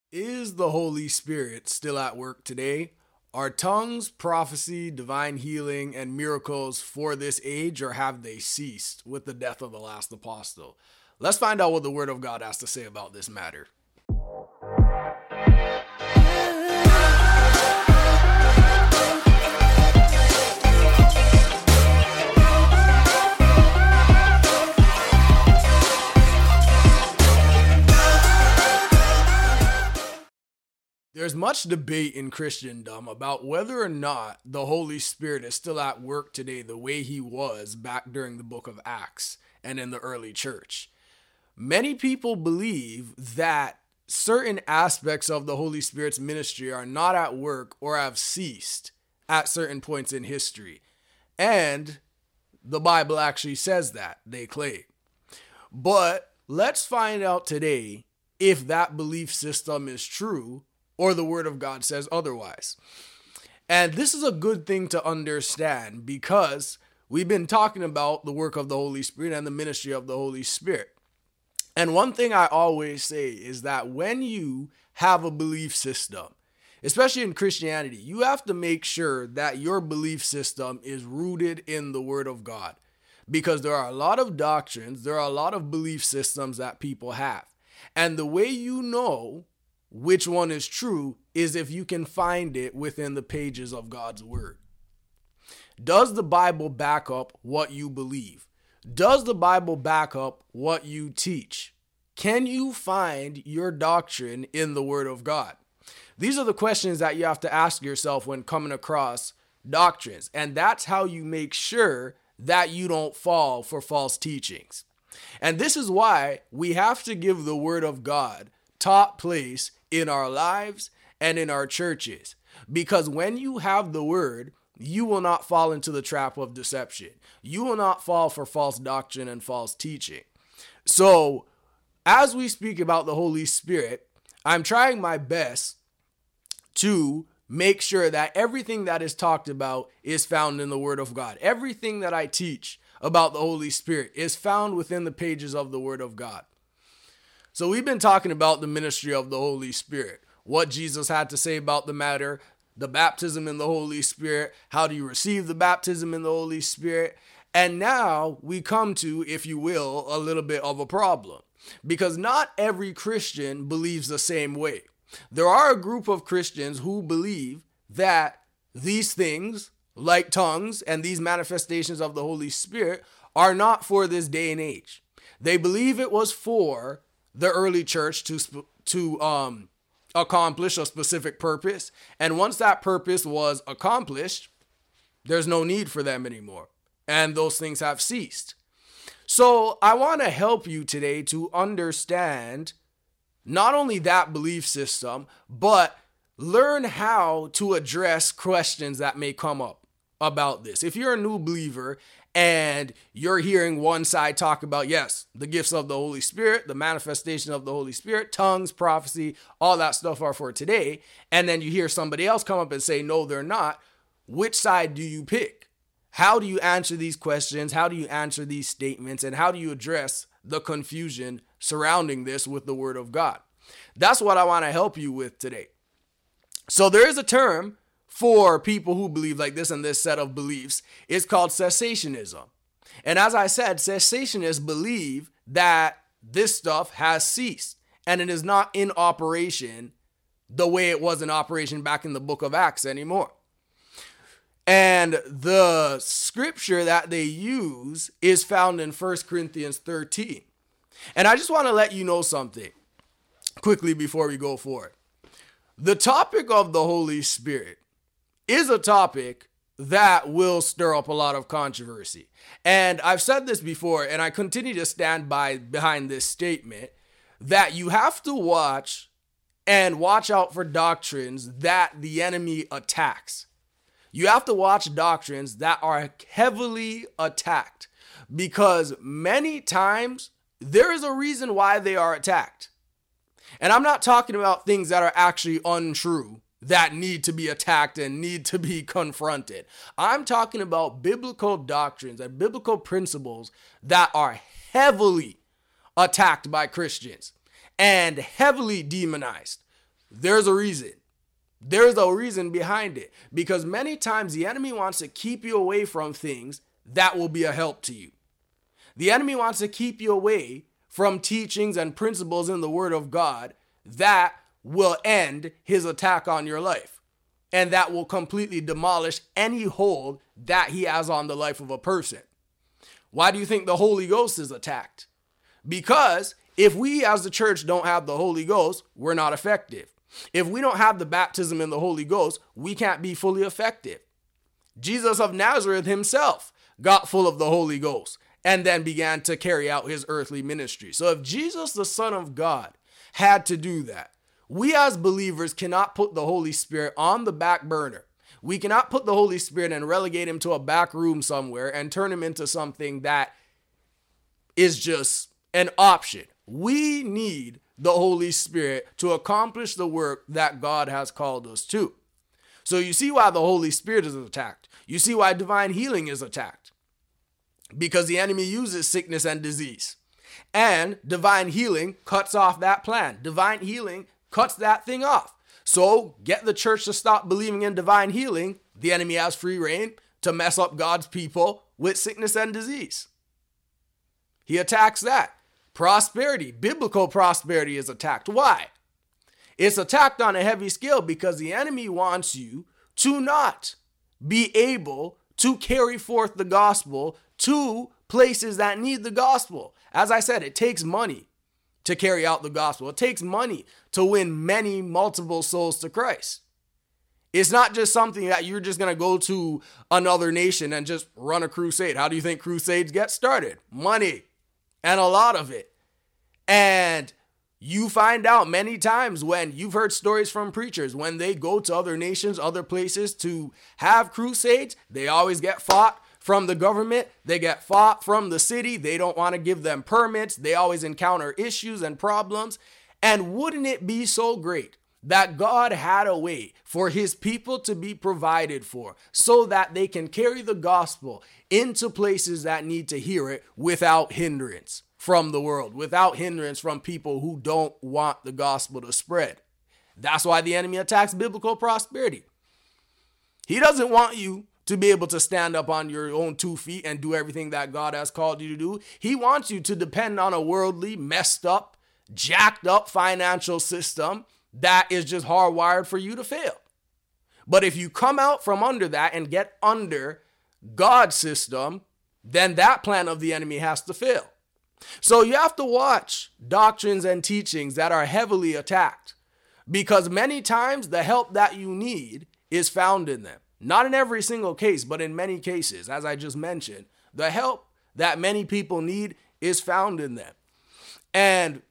Is the Holy Spirit still at work today? Are tongues, prophecy, divine healing, and miracles for this age, or have they ceased with the death of the last apostle? Let's find out what the Word of God has to say about this matter. There's much debate in Christendom about whether or not the Holy Spirit is still at work today the way he was back during the book of Acts and in the early church. Many people believe that certain aspects of the Holy Spirit's ministry are not at work or have ceased at certain points in history. And the Bible actually says that, they claim. But let's find out today if that belief system is true or the Word of God says otherwise. And this is a good thing to understand because we've been talking about the work of the Holy Spirit and the ministry of the Holy Spirit. And one thing I always say is that when you have a belief system, especially in Christianity, you have to make sure that your belief system is rooted in the Word of God. Because there are a lot of doctrines, there are a lot of belief systems that people have. And the way you know which one is true is if you can find it within the pages of God's Word. Does the Bible back up what you believe? Does the Bible back up what you teach? Can you find your doctrine in the Word of God? These are the questions that you have to ask yourself when coming across doctrines. And that's how you make sure that you don't fall for false teachings. And this is why we have to give the Word of God top place in our lives and in our churches. Because when you have the Word, you will not fall into the trap of deception. You will not fall for false doctrine and false teaching. So, as we speak about the Holy Spirit, I'm trying my best to make sure that everything that is talked about is found in the Word of God. Everything that I teach about the Holy Spirit is found within the pages of the Word of God. So we've been talking about the ministry of the Holy Spirit, what Jesus had to say about the matter, the baptism in the Holy Spirit, how do you receive the baptism in the Holy Spirit? And now we come to, if you will, a little bit of a problem, because not every Christian believes the same way. There are a group of Christians who believe that these things, like tongues and these manifestations of the Holy Spirit, are not for this day and age. They believe it was for the early church to accomplish a specific purpose. And once that purpose was accomplished, there's no need for them anymore. And those things have ceased. So I want to help you today to understand not only that belief system, but learn how to address questions that may come up about this. If you're a new believer and you're hearing one side talk about, yes, the gifts of the Holy Spirit, the manifestation of the Holy Spirit, tongues, prophecy, all that stuff are for today. And then you hear somebody else come up and say, no, they're not. Which side do you pick? How do you answer these questions? How do you answer these statements? And how do you address the confusion surrounding this with the Word of God? That's what I want to help you with today. So there is a term for people who believe like this and this set of beliefs. It's called cessationism. And as I said, cessationists believe that this stuff has ceased and it is not in operation the way it was in operation back in the book of Acts anymore. And the scripture that they use is found in 1 Corinthians 13. And I just want to let you know something quickly before we go forward. The topic of the Holy Spirit is a topic that will stir up a lot of controversy. And I've said this before, and I continue to stand behind this statement, that you have to watch out for doctrines that the enemy attacks. You have to watch doctrines that are heavily attacked, because many times there is a reason why they are attacked. And I'm not talking about things that are actually untrue that need to be attacked and need to be confronted. I'm talking about biblical doctrines and biblical principles that are heavily attacked by Christians and heavily demonized. there's a reason. There's a reason behind it, because many times the enemy wants to keep you away from things that will be a help to you. The enemy wants to keep you away from teachings and principles in the Word of God that will end his attack on your life, and that will completely demolish any hold that he has on the life of a person. Why do you think the Holy Ghost is attacked? Because if we as the church don't have the Holy Ghost, we're not effective. If we don't have the baptism in the Holy Ghost, we can't be fully effective. Jesus of Nazareth himself got full of the Holy Ghost and then began to carry out his earthly ministry. So if Jesus, the Son of God, had to do that, we as believers cannot put the Holy Spirit on the back burner. We cannot put the Holy Spirit and relegate him to a back room somewhere and turn him into something that is just an option. We need the Holy Spirit to accomplish the work that God has called us to. So you see why the Holy Spirit is attacked. You see why divine healing is attacked. Because the enemy uses sickness and disease. And divine healing cuts off that plan. Divine healing cuts that thing off. So get the church to stop believing in divine healing. The enemy has free reign to mess up God's people with sickness and disease. He attacks that. Prosperity, biblical prosperity is attacked. Why? It's attacked on a heavy scale because the enemy wants you to not be able to carry forth the gospel to places that need the gospel. As I said, it takes money to carry out the gospel. It takes money to win many, multiple souls to Christ. It's not just something that you're just going to go to another nation and just run a crusade. How do you think crusades get started? Money. And a lot of it. And you find out many times when you've heard stories from preachers, when they go to other nations, other places to have crusades, they always get fought from the government. They get fought from the city. They don't want to give them permits. They always encounter issues and problems. And wouldn't it be so great that God had a way for his people to be provided for so that they can carry the gospel into places that need to hear it without hindrance from the world, without hindrance from people who don't want the gospel to spread? That's why the enemy attacks biblical prosperity. He doesn't want you to be able to stand up on your own 2 feet and do everything that God has called you to do. He wants you to depend on a worldly, messed up, jacked up financial system that is just hardwired for you to fail. But if you come out from under that and get under God's system, then that plan of the enemy has to fail. So you have to watch doctrines and teachings that are heavily attacked, because many times the help that you need is found in them. Not in every single case, but in many cases, as I just mentioned, the help that many people need is found in them. And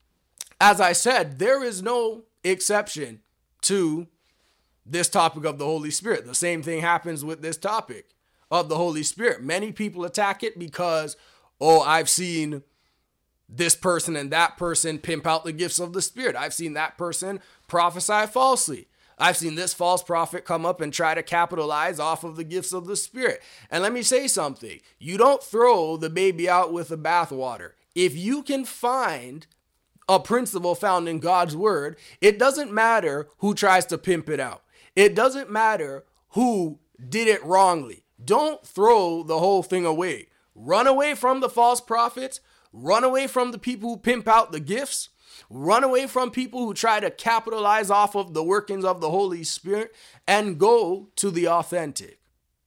as I said, there is no exception to this topic of the Holy Spirit. The same thing happens with this topic of the Holy Spirit. Many people attack it because, oh, I've seen this person and that person pimp out the gifts of the Spirit. I've seen that person prophesy falsely. I've seen this false prophet come up and try to capitalize off of the gifts of the Spirit. And let me say something. You don't throw the baby out with the bathwater. If you can find a principle found in God's word, it doesn't matter who tries to pimp it out. It doesn't matter who did it wrongly. Don't throw the whole thing away. Run away from the false prophets. Run away from the people who pimp out the gifts. Run away from people who try to capitalize off of the workings of the Holy Spirit, and go to the authentic.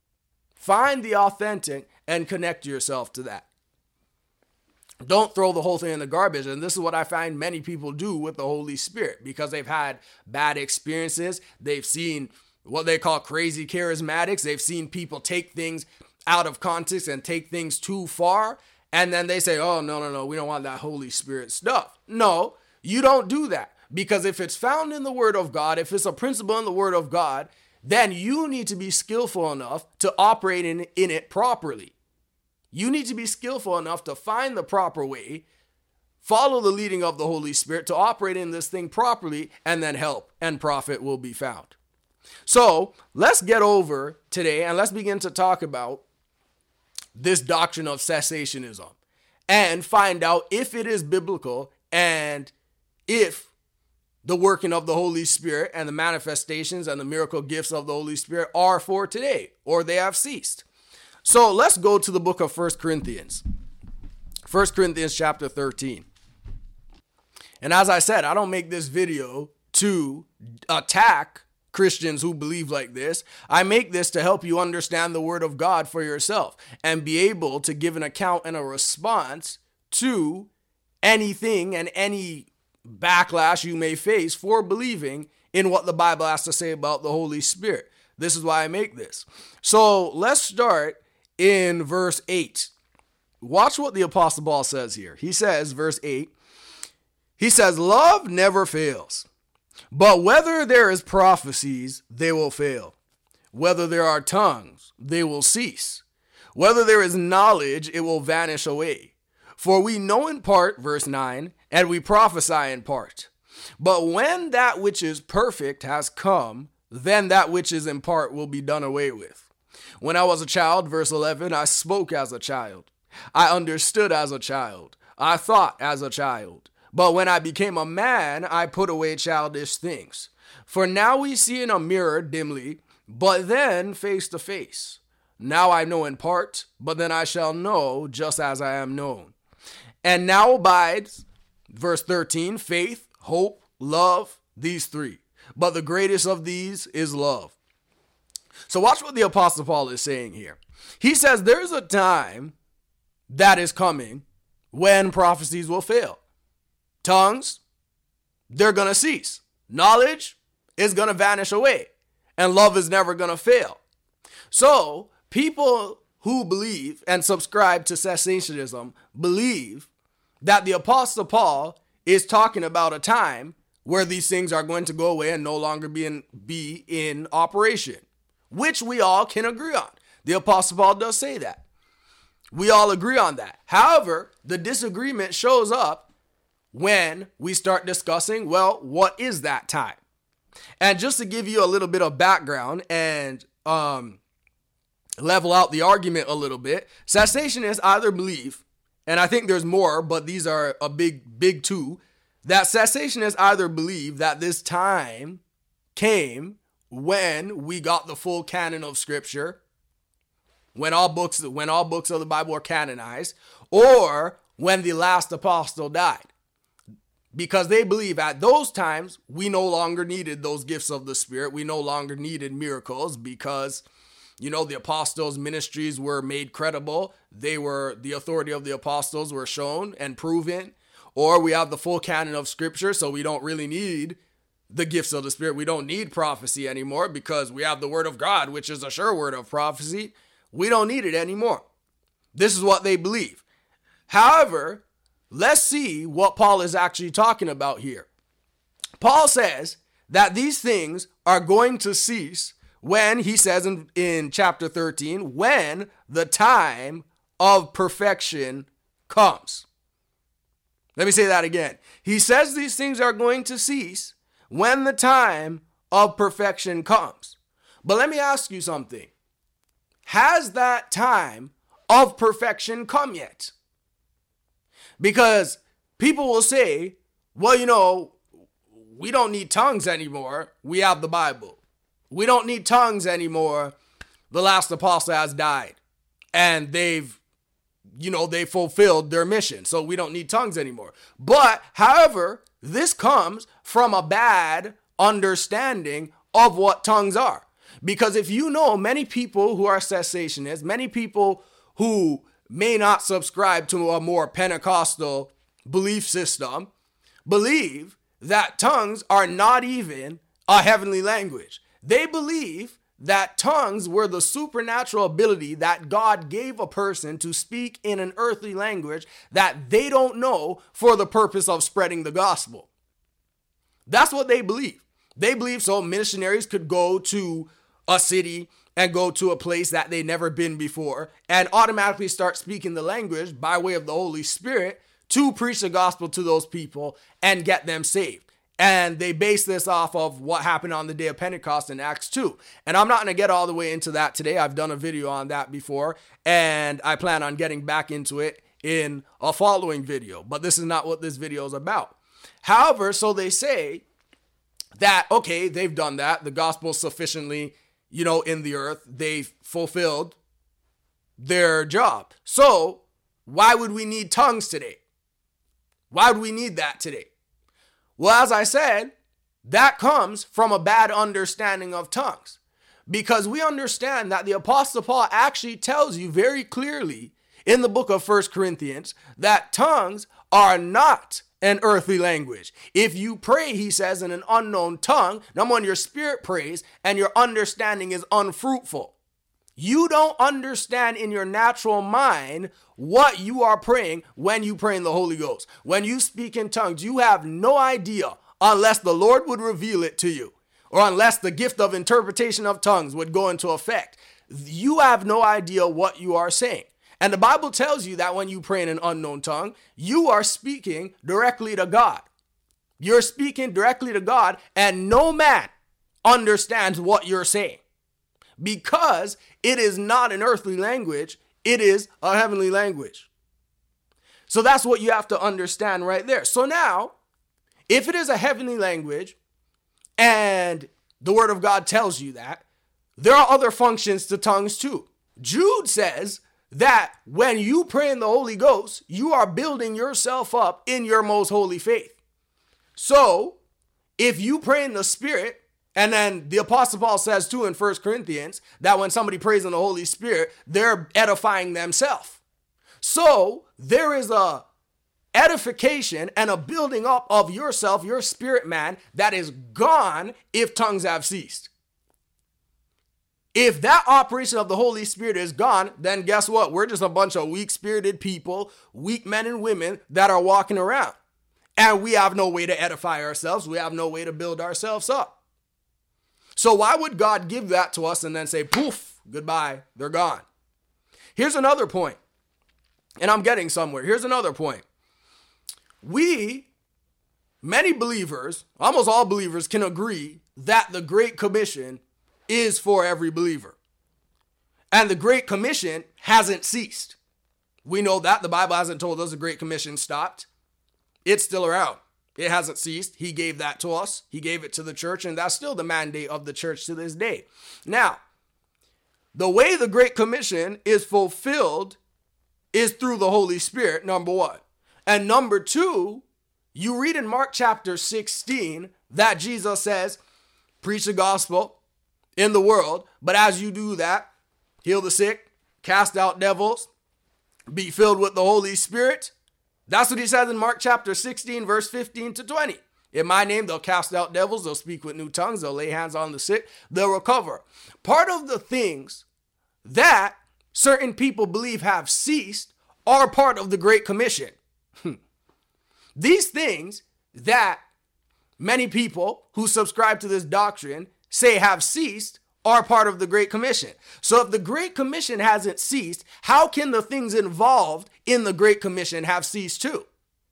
Find the authentic and connect yourself to that. Don't throw the whole thing in the garbage. And this is what I find many people do with the Holy Spirit, because they've had bad experiences. They've seen what they call crazy charismatics. They've seen people take things out of context and take things too far. And then they say, oh, no, we don't want that Holy Spirit stuff. No, you don't do that. Because if it's found in the Word of God, if it's a principle in the Word of God, then you need to be skillful enough to operate in it properly. You need to be skillful enough to find the proper way, follow the leading of the Holy Spirit to operate in this thing properly, and then help and profit will be found. So let's get over today and let's begin to talk about this doctrine of cessationism and find out if it is biblical and if the working of the Holy Spirit and the manifestations and the miracle gifts of the Holy Spirit are for today, or they have ceased. So let's go to the book of 1 Corinthians. 1 Corinthians chapter 13. And as I said, I don't make this video to attack Christians who believe like this. I make this to help you understand the word of God for yourself and be able to give an account and a response to anything and any backlash you may face for believing in what the Bible has to say about the Holy Spirit. This is why I make this. So let's start in verse 8. Watch what the Apostle Paul says here. He says, verse 8, he says, love never fails, but whether there is prophecies, they will fail. Whether there are tongues, they will cease. Whether there is knowledge, it will vanish away. For we know in part, verse 9, and we prophesy in part. But when that which is perfect has come, then that which is in part will be done away with. When I was a child, verse 11, I spoke as a child. I understood as a child. I thought as a child. But when I became a man, I put away childish things. For now we see in a mirror dimly, but then face to face. Now I know in part, but then I shall know just as I am known. And now abides, verse 13, faith, hope, love, these three. But the greatest of these is love. So watch what the Apostle Paul is saying here. He says there's a time that is coming when prophecies will fail. Tongues, they're going to cease. Knowledge is going to vanish away. And love is never going to fail. So people who believe and subscribe to cessationism believe that the Apostle Paul is talking about a time where these things are going to go away and no longer be in operation, which we all can agree on. The Apostle Paul does say that. We all agree on that. However, the disagreement shows up when we start discussing, well, what is that time? And just to give you a little bit of background and level out the argument a little bit, cessationists either believe, and I think there's more, but these are a big two, that cessationists either believe that this time came when we got the full canon of Scripture, when all books of the Bible are canonized, or when the last apostle died. Because they believe at those times, we no longer needed those gifts of the Spirit. We no longer needed miracles because the apostles' ministries were made credible. The authority of the apostles were shown and proven. Or we have the full canon of Scripture, so we don't really need the gifts of the Spirit. We don't need prophecy anymore because we have the Word of God, which is a sure word of prophecy. We don't need it anymore. This is what they believe. However, let's see what Paul is actually talking about here. Paul says that these things are going to cease when, he says in chapter 13, when the time of perfection comes. Let me say that again. He says these things are going to cease when the time of perfection comes. But let me ask you something. Has that time of perfection come yet? Because people will say, well, we don't need tongues anymore. We have the Bible. We don't need tongues anymore. The last apostle has died and they fulfilled their mission. So we don't need tongues anymore. But however, this comes from a bad understanding of what tongues are. Because if many people who are cessationists, many people who may not subscribe to a more Pentecostal belief system, believe that tongues are not even a heavenly language. They believe that tongues were the supernatural ability that God gave a person to speak in an earthly language that they don't know for the purpose of spreading the gospel. That's what they believe. They believe so missionaries could go to a city and go to a place that they've never been before and automatically start speaking the language by way of the Holy Spirit to preach the gospel to those people and get them saved. And they base this off of what happened on the day of Pentecost in Acts 2. And I'm not going to get all the way into that today. I've done a video on that before, and I plan on getting back into it in a following video. But this is not what this video is about. However, so they say that, okay, they've done that. The gospel sufficiently, in the earth, they've fulfilled their job. So why would we need tongues today? Why would we need that today? Well, as I said, that comes from a bad understanding of tongues, because we understand that the Apostle Paul actually tells you very clearly in the book of 1 Corinthians that tongues are not an earthly language. If you pray, he says, in an unknown tongue, number one, your spirit prays and your understanding is unfruitful. You don't understand in your natural mind what you are praying when you pray in the Holy Ghost. When you speak in tongues, you have no idea unless the Lord would reveal it to you, or unless the gift of interpretation of tongues would go into effect. You have no idea what you are saying. And the Bible tells you that when you pray in an unknown tongue, you are speaking directly to God. You're speaking directly to God, and no man understands what you're saying, because it is not an earthly language. It is a heavenly language. So that's what you have to understand right there. So now, if it is a heavenly language and the word of God tells you that, there are other functions to tongues too. Jude says that when you pray in the Holy Ghost, you are building yourself up in your most holy faith. So if you pray in the Spirit, and then the Apostle Paul says too in 1 Corinthians that when somebody prays in the Holy Spirit, they're edifying themselves. So there is a edification and a building up of yourself, your spirit man, that is gone if tongues have ceased. If that operation of the Holy Spirit is gone, then guess what? We're just a bunch of weak-spirited people, weak men and women that are walking around. And we have no way to edify ourselves. We have no way to build ourselves up. So why would God give that to us and then say, poof, goodbye, they're gone? Here's another point. And I'm getting somewhere. Here's another point. Many believers, almost all believers, can agree that the Great Commission is for every believer. And the Great Commission hasn't ceased. We know that. The Bible hasn't told us the Great Commission stopped. It's still around. It hasn't ceased. He gave that to us. He gave it to the church, and that's still the mandate of the church to this day. Now, the way the Great Commission is fulfilled is through the Holy Spirit, number one. And number two, you read in Mark chapter 16 that Jesus says, preach the gospel in the world, but as you do that, heal the sick, cast out devils, be filled with the Holy Spirit. That's what he says in Mark chapter 16, verse 15 to 20. In my name, they'll cast out devils, they'll speak with new tongues, they'll lay hands on the sick, they'll recover. Part of the things that certain people believe have ceased are part of the Great Commission. These things that many people who subscribe to this doctrine say have ceased are part of the Great Commission. So if the Great Commission hasn't ceased, how can the things involved in the Great Commission have ceased too?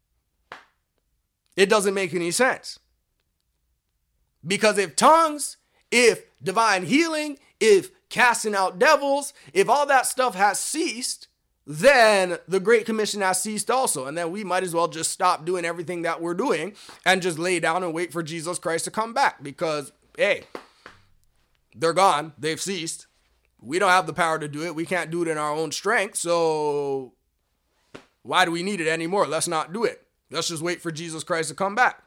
It doesn't make any sense. Because if tongues, if divine healing, if casting out devils, if all that stuff has ceased, then the Great Commission has ceased also. And then we might as well just stop doing everything that we're doing and just lay down and wait for Jesus Christ to come back. Because, hey, they're gone. They've ceased. We don't have the power to do it. We can't do it in our own strength. So why do we need it anymore? Let's not do it. Let's just wait for Jesus Christ to come back.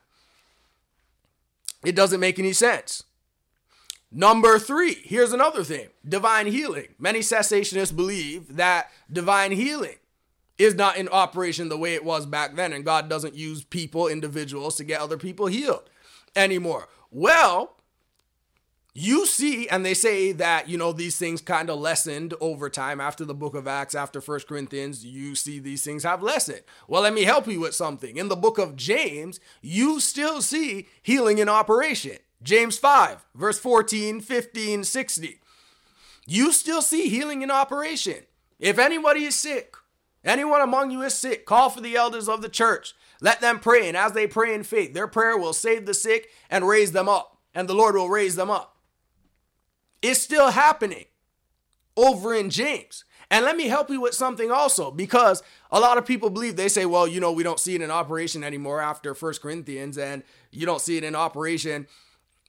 It doesn't make any sense. Number three, here's another thing. Divine healing. Many cessationists believe that divine healing is not in operation the way it was back then, and God doesn't use people, individuals, to get other people healed anymore. Well, you see, and they say that, these things kind of lessened over time after the book of Acts, after 1 Corinthians, you see these things have lessened. Well, let me help you with something. In the book of James, you still see healing in operation. James 5, verse 14, 15, 60. You still see healing in operation. If anybody is sick, anyone among you is sick, call for the elders of the church. Let them pray, and as they pray in faith, their prayer will save the sick and raise them up, and the Lord will raise them up. It's still happening over in James. And let me help you with something also, because a lot of people believe, they say, well, we don't see it in operation anymore after 1 Corinthians, and you don't see it in operation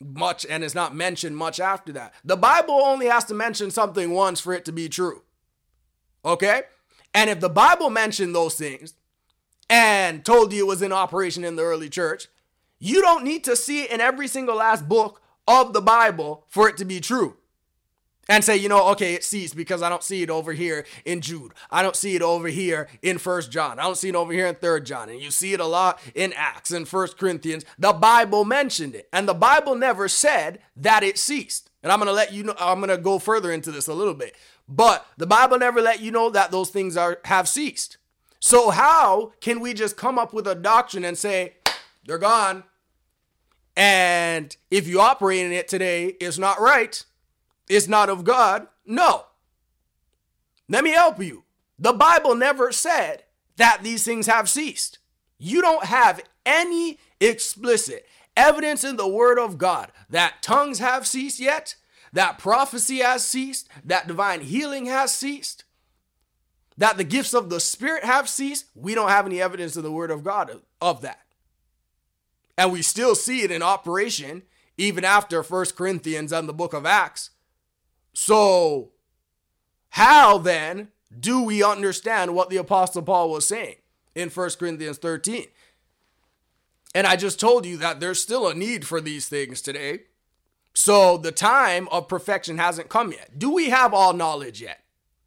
much and it's not mentioned much after that. The Bible only has to mention something once for it to be true. Okay? And if the Bible mentioned those things and told you it was in operation in the early church, you don't need to see it in every single last book of the Bible for it to be true. And say, okay, it ceased because I don't see it over here in Jude. I don't see it over here in 1 John. I don't see it over here in 3 John. And you see it a lot in Acts and 1 Corinthians. The Bible mentioned it. And the Bible never said that it ceased. And I'm going to let you know, I'm going to go further into this a little bit. But the Bible never let you know that those things have ceased. So how can we just come up with a doctrine and say, they're gone? And if you operate in it today, it's not right. It's not of God. No. Let me help you. The Bible never said that these things have ceased. You don't have any explicit evidence in the Word of God that tongues have ceased yet, that prophecy has ceased, that divine healing has ceased, that the gifts of the Spirit have ceased. We don't have any evidence in the Word of God of that. And we still see it in operation even after 1 Corinthians and the book of Acts. So how then do we understand what the Apostle Paul was saying in 1 Corinthians 13? And I just told you that there's still a need for these things today. So the time of perfection hasn't come yet. Do we have all knowledge yet?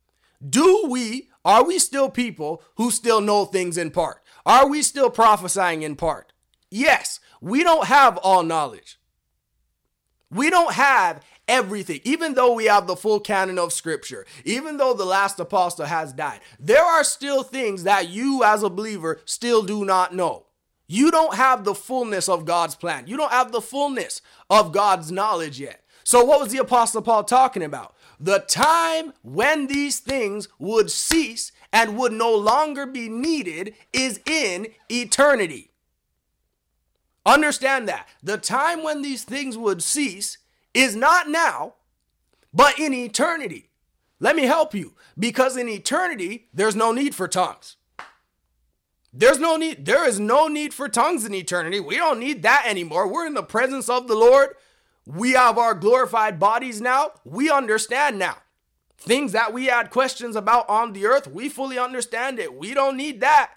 Are we still people who still know things in part? Are we still prophesying in part? Yes, we don't have all knowledge. We don't have everything. Even though we have the full canon of Scripture, even though the last apostle has died, there are still things that you as a believer still do not know. You don't have the fullness of God's plan. You don't have the fullness of God's knowledge yet. So what was the Apostle Paul talking about? The time when these things would cease and would no longer be needed is in eternity. Understand that. The time when these things would cease is not now, but in eternity. Let me help you. Because in eternity, there's no need for tongues. There is no need for tongues in eternity. We don't need that anymore. We're in the presence of the Lord. We have our glorified bodies now. We understand now. Things that we had questions about on the earth, we fully understand it. We don't need that.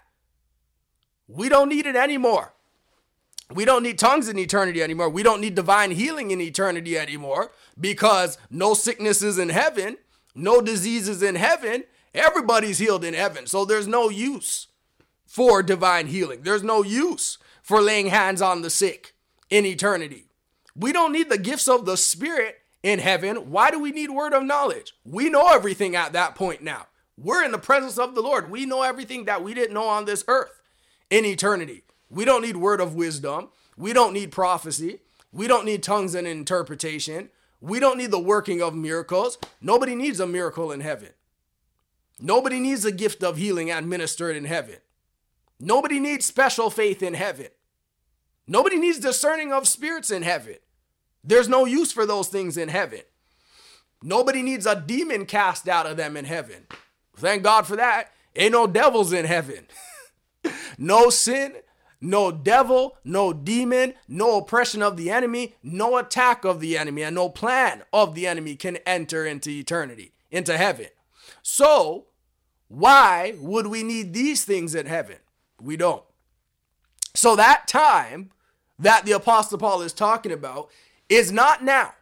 We don't need it anymore. We don't need tongues in eternity anymore. We don't need divine healing in eternity anymore because no sickness is in heaven, no diseases in heaven. Everybody's healed in heaven. So there's no use for divine healing. There's no use for laying hands on the sick in eternity. We don't need the gifts of the Spirit in heaven. Why do we need word of knowledge? We know everything at that point now. We're in the presence of the Lord. We know everything that we didn't know on this earth in eternity. We don't need word of wisdom. We don't need prophecy. We don't need tongues and interpretation. We don't need the working of miracles. Nobody needs a miracle in heaven. Nobody needs a gift of healing administered in heaven. Nobody needs special faith in heaven. Nobody needs discerning of spirits in heaven. There's no use for those things in heaven. Nobody needs a demon cast out of them in heaven. Thank God for that. Ain't no devils in heaven. No sin, no devil, no demon, no oppression of the enemy, no attack of the enemy, and no plan of the enemy can enter into eternity, into heaven. So, why would we need these things in heaven? We don't. So that time that the Apostle Paul is talking about is not now.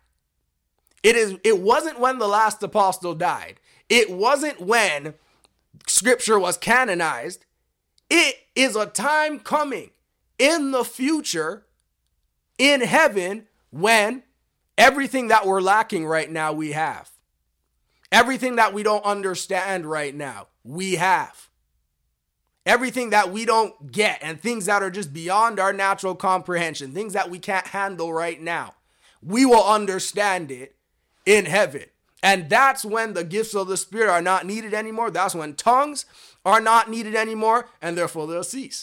It wasn't when the last apostle died. It wasn't when Scripture was canonized. It is a time coming in the future in heaven when everything that we're lacking right now we have. Everything that we don't understand right now we have. Everything that we don't get and things that are just beyond our natural comprehension, things that we can't handle right now, we will understand it in heaven. And that's when the gifts of the Spirit are not needed anymore. That's when tongues are not needed anymore, and therefore they'll cease.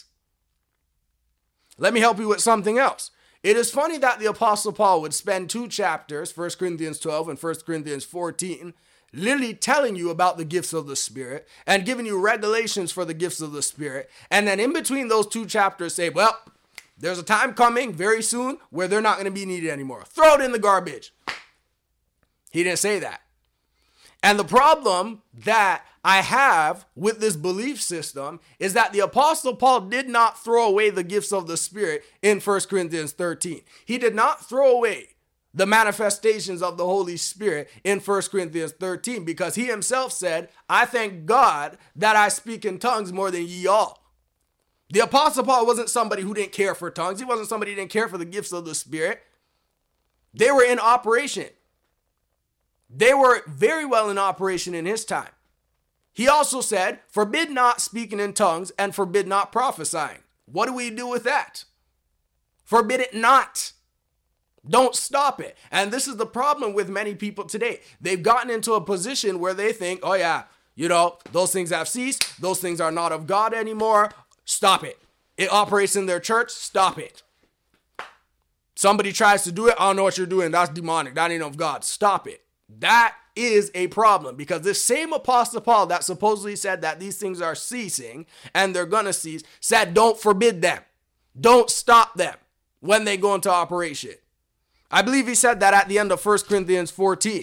Let me help you with something else. It is funny that the Apostle Paul would spend 2 chapters, 1 Corinthians 12 and 1 Corinthians 14, literally telling you about the gifts of the Spirit and giving you regulations for the gifts of the Spirit. And then in between those 2 chapters say, well, There's a time coming very soon where they're not going to be needed anymore. Throw it in the garbage. He didn't say that. And the problem that I have with this belief system is that the Apostle Paul did not throw away the gifts of the Spirit in 1 Corinthians 13. He did not throw away the manifestations of the Holy Spirit in 1 Corinthians 13 because he himself said, I thank God that I speak in tongues more than ye all. The Apostle Paul wasn't somebody who didn't care for tongues. He wasn't somebody who didn't care for the gifts of the Spirit. They were in operation. They were very well in operation in his time. He also said, forbid not speaking in tongues and forbid not prophesying. What do we do with that? Forbid it not. Don't stop it. And this is the problem with many people today. They've gotten into a position where they think, oh yeah, those things have ceased. Those things are not of God anymore. Stop it. It operates in their church. Stop it. Somebody tries to do it. I don't know what you're doing. That's demonic. That ain't of God. Stop it. That is a problem because this same Apostle Paul that supposedly said that these things are ceasing and they're going to cease said, don't forbid them. Don't stop them when they go into operation. I believe he said that at the end of 1 Corinthians 14.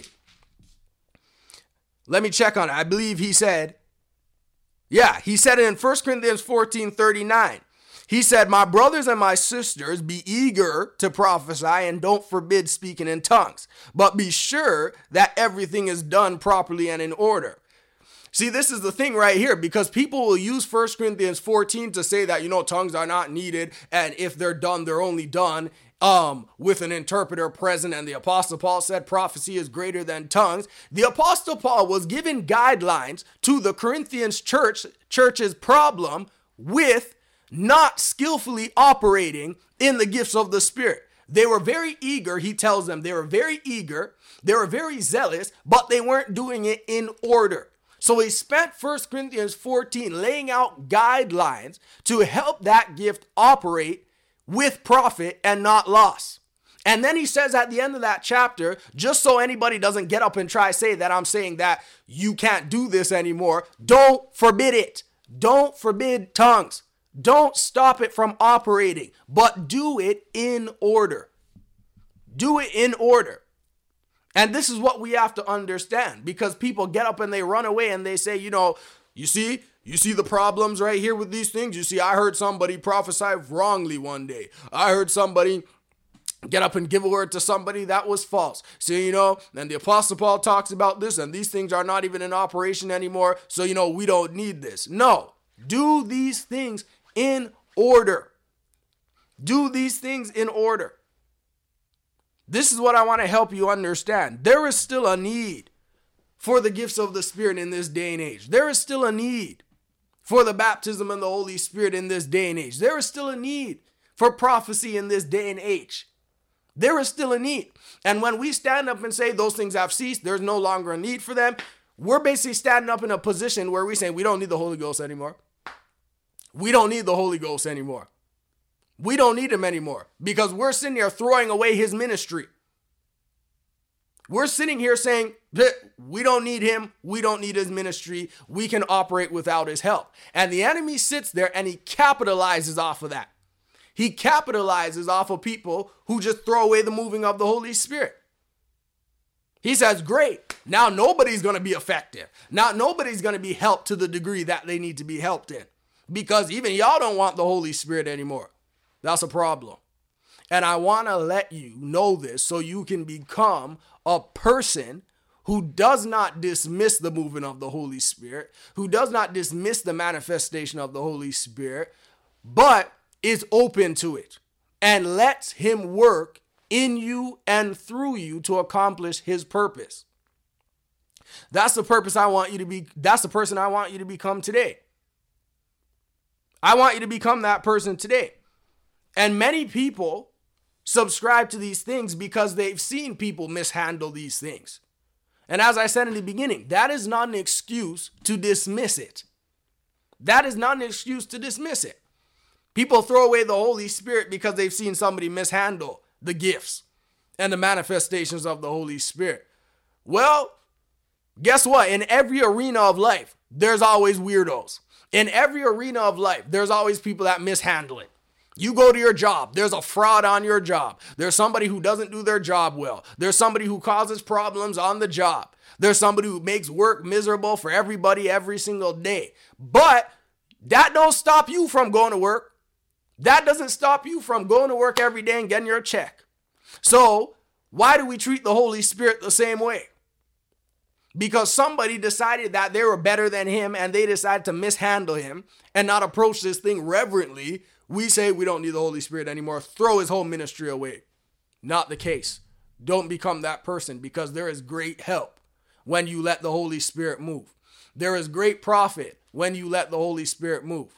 Let me check on it. I believe he said it in 1 Corinthians 14:39. He said, my brothers and my sisters, be eager to prophesy and don't forbid speaking in tongues, but be sure that everything is done properly and in order. See, this is the thing right here, because people will use 1 Corinthians 14 to say that, tongues are not needed. And if they're done, they're only done with an interpreter present. And the Apostle Paul said prophecy is greater than tongues. The Apostle Paul was giving guidelines to the Corinthians church's problem with not skillfully operating in the gifts of the Spirit. They were very eager, he tells them. They were very eager, they were very zealous, but they weren't doing it in order. So he spent 1 Corinthians 14 laying out guidelines to help that gift operate with profit and not loss. And then he says at the end of that chapter, just so anybody doesn't get up and try to say that I'm saying that you can't do this anymore, don't forbid it. Don't forbid tongues. Don't stop it from operating, but do it in order. Do it in order. And this is what we have to understand, because people get up and they run away and they say, you see the problems right here with these things. You see, I heard somebody prophesy wrongly one day. I heard somebody get up and give a word to somebody that was false. So, and the Apostle Paul talks about this, and these things are not even in operation anymore. So, we don't need this. No, do these things in order. Do these things in order. This is what I want to help you understand. There is still a need for the gifts of the Spirit in this day and age. There is still a need for the baptism in the Holy Spirit in this day and age. There is still a need for prophecy in this day and age. There is still a need. And when we stand up and say those things have ceased, there's no longer a need for them, we're basically standing up in a position where we're saying we don't need the Holy Ghost anymore. We don't need the Holy Ghost anymore. We don't need him anymore because we're sitting here throwing away his ministry. We're sitting here saying that we don't need him. We don't need his ministry. We can operate without his help. And the enemy sits there and he capitalizes off of that. He capitalizes off of people who just throw away the moving of the Holy Spirit. He says, great. Now nobody's going to be effective. Now nobody's going to be helped to the degree that they need to be helped in. Because even y'all don't want the Holy Spirit anymore. That's a problem. And I want to let you know this so you can become a person who does not dismiss the movement of the Holy Spirit, who does not dismiss the manifestation of the Holy Spirit, but is open to it and lets him work in you and through you to accomplish his purpose. That's the purpose I want you to be. That's the person I want you to become today. I want you to become that person today. And many people subscribe to these things because they've seen people mishandle these things. And as I said in the beginning, that is not an excuse to dismiss it. That is not an excuse to dismiss it. People throw away the Holy Spirit because they've seen somebody mishandle the gifts and the manifestations of the Holy Spirit. Well, guess what? In every arena of life, there's always weirdos. In every arena of life, there's always people that mishandle it. You go to your job. There's a fraud on your job. There's somebody who doesn't do their job well. There's somebody who causes problems on the job. There's somebody who makes work miserable for everybody every single day. But that don't stop you from going to work. That doesn't stop you from going to work every day and getting your check. So why do we treat the Holy Spirit the same way? Because somebody decided that they were better than him and they decided to mishandle him and not approach this thing reverently. We say we don't need the Holy Spirit anymore. Throw his whole ministry away. Not the case. Don't become that person, because there is great help when you let the Holy Spirit move. There is great profit when you let the Holy Spirit move.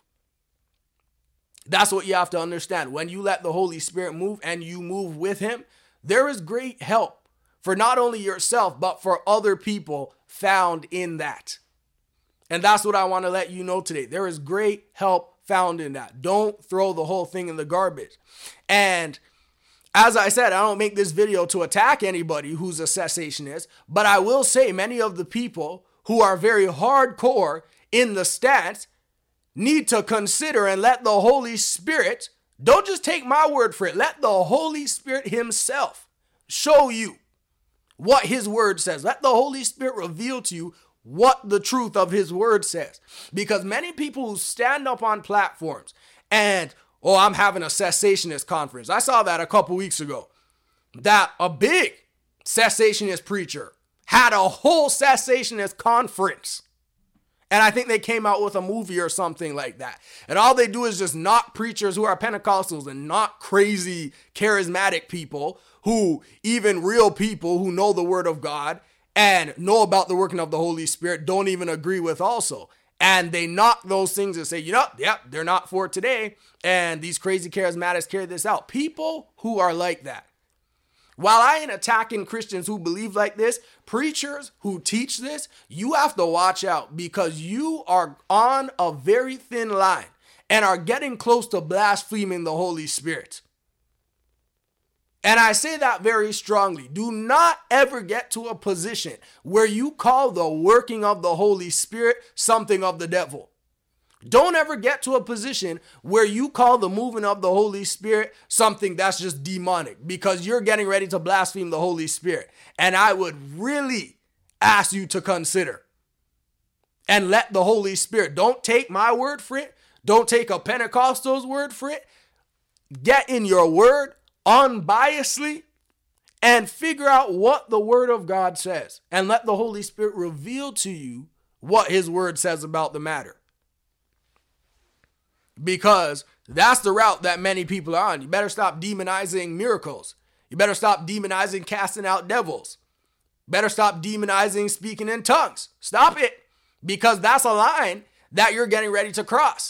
That's what you have to understand. When you let the Holy Spirit move and you move with him, there is great help for not only yourself, but for other people found in that. And that's what I want to let you know today. There is great help found in that. Don't throw the whole thing in the garbage. And as I said, I don't make this video to attack anybody who's a cessationist, but I will say many of the people who are very hardcore in the stance need to consider and let the Holy Spirit, don't just take my word for it, let the Holy Spirit himself show you what his word says. Let the Holy Spirit reveal to you what the truth of his word says. Because many people who stand up on platforms and, oh, I'm having a cessationist conference. I saw that a couple weeks ago, that a big cessationist preacher had a whole cessationist conference. And I think they came out with a movie or something like that. And all they do is just knock preachers who are Pentecostals and not crazy charismatic people, who even real people who know the word of God and know about the working of the Holy Spirit don't even agree with also. And they knock those things and say, they're not for today. And these crazy charismatics carry this out. People who are like that. While I ain't attacking Christians who believe like this, preachers who teach this, you have to watch out, because you are on a very thin line and are getting close to blaspheming the Holy Spirit. And I say that very strongly. Do not ever get to a position where you call the working of the Holy Spirit something of the devil. Don't ever get to a position where you call the moving of the Holy Spirit something that's just demonic, because you're getting ready to blaspheme the Holy Spirit. And I would really ask you to consider and let the Holy Spirit, don't take my word for it. Don't take a Pentecostal's word for it. Get in your word unbiasedly and figure out what the word of God says, and let the Holy Spirit reveal to you what his word says about the matter. Because that's the route that many people are on. You better stop demonizing miracles. You better stop demonizing casting out devils. Better stop demonizing speaking in tongues. Stop it, because that's a line that you're getting ready to cross.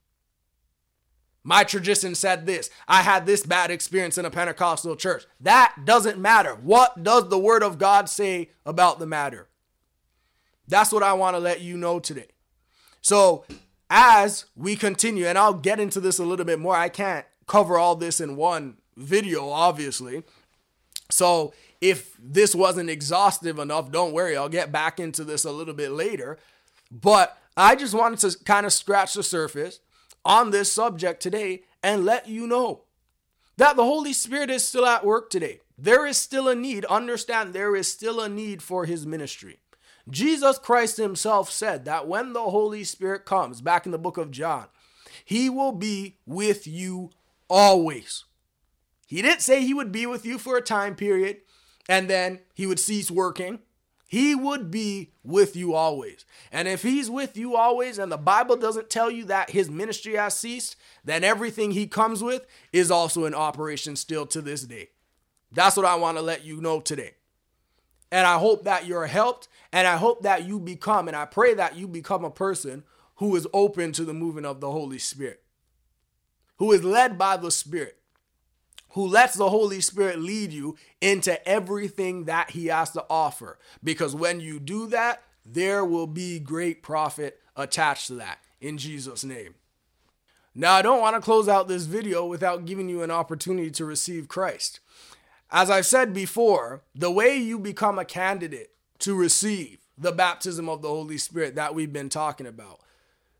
My tradition said this. I had this bad experience in a Pentecostal church. That doesn't matter. What does the word of God say about the matter? That's what I want to let you know today. So as we continue, and I'll get into this a little bit more, I can't cover all this in one video, obviously. So if this wasn't exhaustive enough, don't worry, I'll get back into this a little bit later. But I just wanted to kind of scratch the surface on this subject today and let you know that the Holy Spirit is still at work today. There is still a need. Understand, there is still a need for his ministry. Jesus Christ himself said that when the Holy Spirit comes, back in the book of John, he will be with you always. He didn't say he would be with you for a time period and then he would cease working. He would be with you always. And if he's with you always and the Bible doesn't tell you that his ministry has ceased, then everything he comes with is also in operation still to this day. That's what I want to let you know today. And I hope that you're helped, and I hope that you become, and I pray that you become a person who is open to the moving of the Holy Spirit, who is led by the Spirit, who lets the Holy Spirit lead you into everything that he has to offer. Because when you do that, there will be great profit attached to that, in Jesus' name. Now, I don't want to close out this video without giving you an opportunity to receive Christ. As I've said before, the way you become a candidate to receive the baptism of the Holy Spirit that we've been talking about,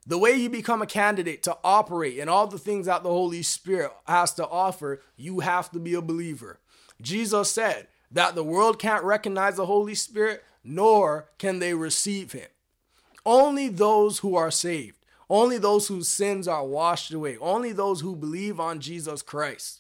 The way you become a candidate to operate in all the things that the Holy Spirit has to offer, you have to be a believer. Jesus said that the world can't recognize the Holy Spirit, nor can they receive him. Only those who are saved, only those whose sins are washed away, only those who believe on Jesus Christ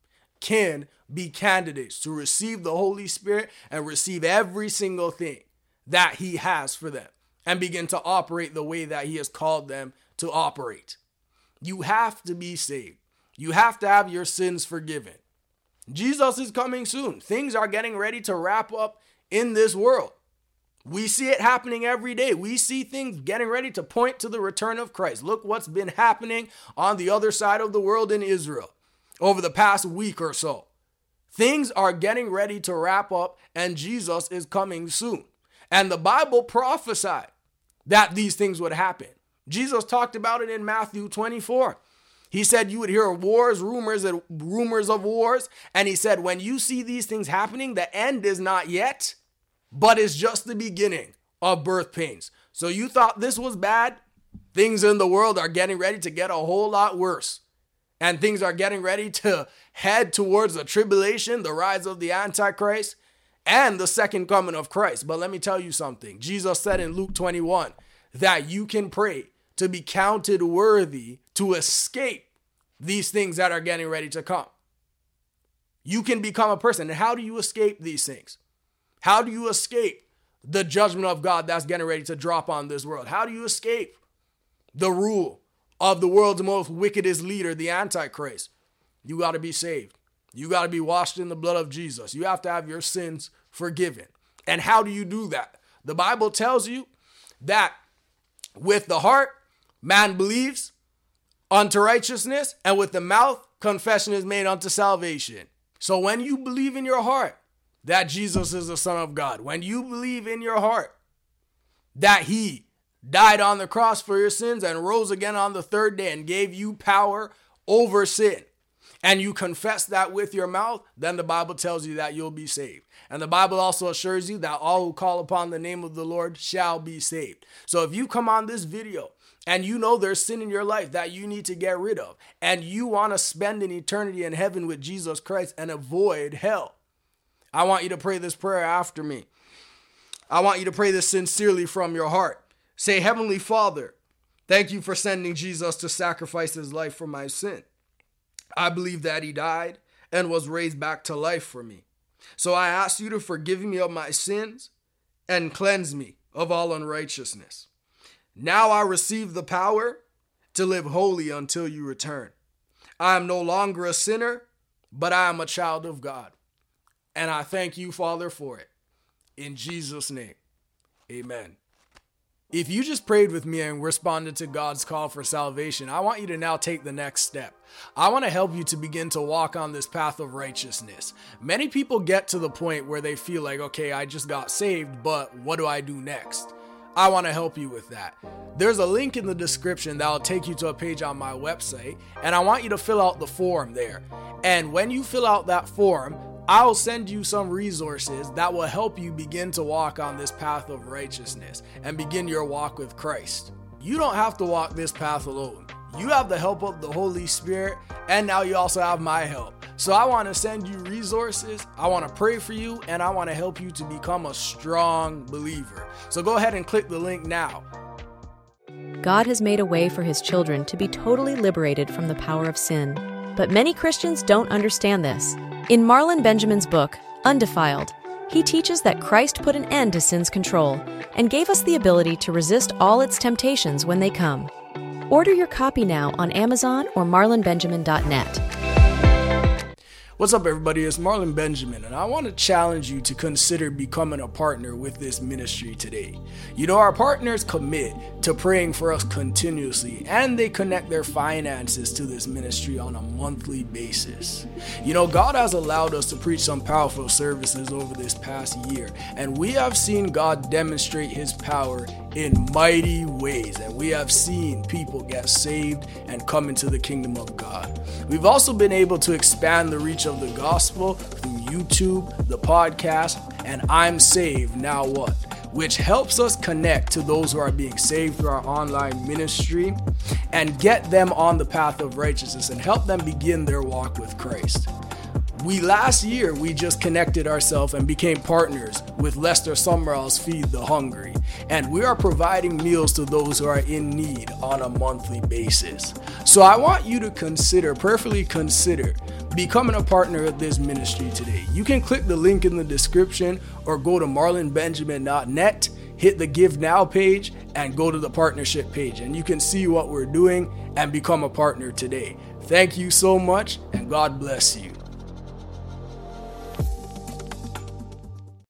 can be candidates to receive the Holy Spirit and receive every single thing that he has for them and begin to operate the way that he has called them to operate. You have to be saved. You have to have your sins forgiven. Jesus is coming soon. Things are getting ready to wrap up in this world. We see it happening every day. We see things getting ready to point to the return of Christ. Look what's been happening on the other side of the world in Israel over the past week or so. Things are getting ready to wrap up and Jesus is coming soon. And the Bible prophesied that these things would happen. Jesus talked about it in Matthew 24. He said you would hear wars, rumors of wars. And he said, when you see these things happening, the end is not yet, but it's just the beginning of birth pains. So you thought this was bad? Things in the world are getting ready to get a whole lot worse. And things are getting ready to head towards the tribulation, the rise of the Antichrist, and the second coming of Christ. But let me tell you something. Jesus said in Luke 21 that you can pray to be counted worthy to escape these things that are getting ready to come. You can become a person. And how do you escape these things? How do you escape the judgment of God that's getting ready to drop on this world? How do you escape the rule of the world's most wickedest leader, the Antichrist? You got to be saved. You got to be washed in the blood of Jesus. You have to have your sins forgiven. And how do you do that? The Bible tells you that with the heart, man believes unto righteousness, and with the mouth, confession is made unto salvation. So when you believe in your heart that Jesus is the Son of God, when you believe in your heart that he died on the cross for your sins and rose again on the third day and gave you power over sin, and you confess that with your mouth, then the Bible tells you that you'll be saved. And the Bible also assures you that all who call upon the name of the Lord shall be saved. So if you come on this video and you know there's sin in your life that you need to get rid of, and you want to spend an eternity in heaven with Jesus Christ and avoid hell, I want you to pray this prayer after me. I want you to pray this sincerely from your heart. Say, Heavenly Father, thank you for sending Jesus to sacrifice his life for my sin. I believe that he died and was raised back to life for me. So I ask you to forgive me of my sins and cleanse me of all unrighteousness. Now I receive the power to live holy until you return. I am no longer a sinner, but I am a child of God. And I thank you, Father, for it. In Jesus' name, amen. If you just prayed with me and responded to God's call for salvation, I want you to now take the next step. I want to help you to begin to walk on this path of righteousness. Many people get to the point where they feel like, okay, I just got saved, but what do I do next? I want to help you with that. There's a link in the description that will take you to a page on my website, and I want you to fill out the form there. And when you fill out that form, I'll send you some resources that will help you begin to walk on this path of righteousness and begin your walk with Christ. You don't have to walk this path alone. You have the help of the Holy Spirit, and now you also have my help. So I want to send you resources, I want to pray for you, and I want to help you to become a strong believer. So go ahead and click the link now. God has made a way for his children to be totally liberated from the power of sin. But many Christians don't understand this. In Marlon Benjamin's book, Undefiled, he teaches that Christ put an end to sin's control and gave us the ability to resist all its temptations when they come. Order your copy now on Amazon or marlonbenjamin.net. What's up, everybody? It's Marlon Benjamin, and I want to challenge you to consider becoming a partner with this ministry today. You know, our partners commit to praying for us continuously, and they connect their finances to this ministry on a monthly basis. You know, God has allowed us to preach some powerful services over this past year, and we have seen God demonstrate his power in mighty ways, and we have seen people get saved and come into the kingdom of God. We've also been able to expand the reach of the gospel through YouTube, the podcast, and I'm Saved, Now What? which helps us connect to those who are being saved through our online ministry and get them on the path of righteousness and help them begin their walk with Christ. Last year, we just connected ourselves and became partners with Lester Sumrall's Feed the Hungry, and we are providing meals to those who are in need on a monthly basis. So I want you to prayerfully consider becoming a partner of this ministry today. You can click the link in the description or go to marlonbenjamin.net, hit the Give Now page, and go to the partnership page, and you can see what we're doing and become a partner today. Thank you so much, and God bless you.